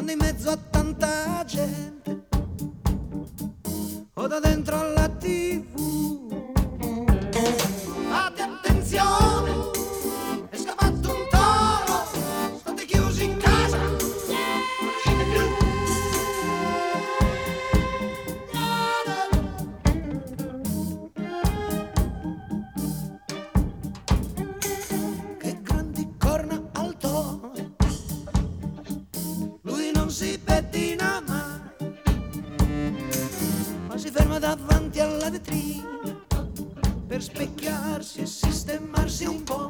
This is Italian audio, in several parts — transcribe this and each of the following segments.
quando in mezzo a tanta gente o da dentro alla TV. Fate attenzione, è scappato un toro, state chiusi in casa, non uscite più. Che grandi corna al toro, lui non si pettina mai, ma si ferma davanti alla vetrina per specchiarsi e sistemarsi un po'.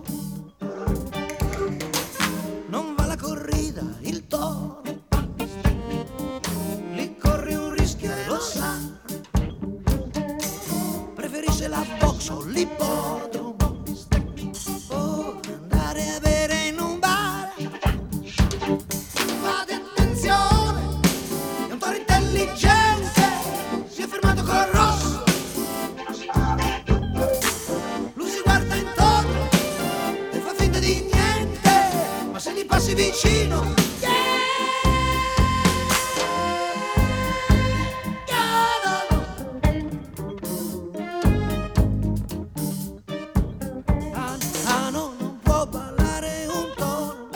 Non va la corrida, il toro, lì corri un rischio e lo sa. Preferisce la box o l'ippodromo o andare a bere in un bar. Fate attenzione, è un toro intelligente, si è fermato col rosso. Lui si guarda intorno e fa finta di niente, ma se gli passi vicino, ah no, non può ballare un toro.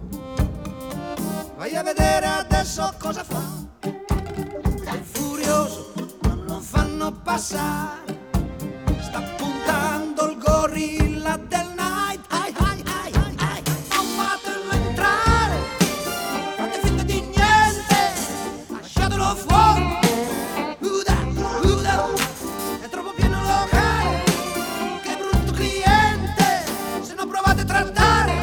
Vai a vedere adesso cosa fa. È furioso, non lo fanno passare. Sta puntando il gorilla del night. Ai, ai, ai, ai, ai. Non fatelo entrare, fate finta di niente, lasciatelo fuori. Uda, uda, è troppo pieno il locale, che brutto cliente, se non provate a trattare.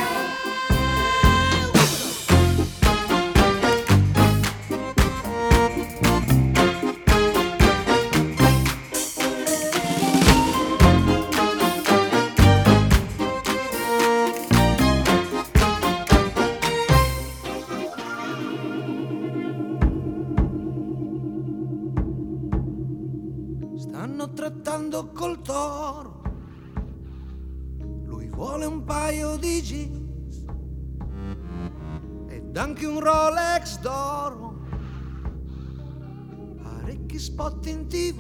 Stanno trattando col toro, lui vuole un paio di jeans ed anche un Rolex d'oro, parecchi spot in TV,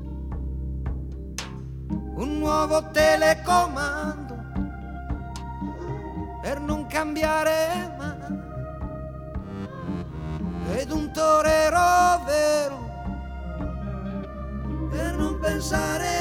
un nuovo telecomando per non cambiare mai, ed un torero vero per non pensare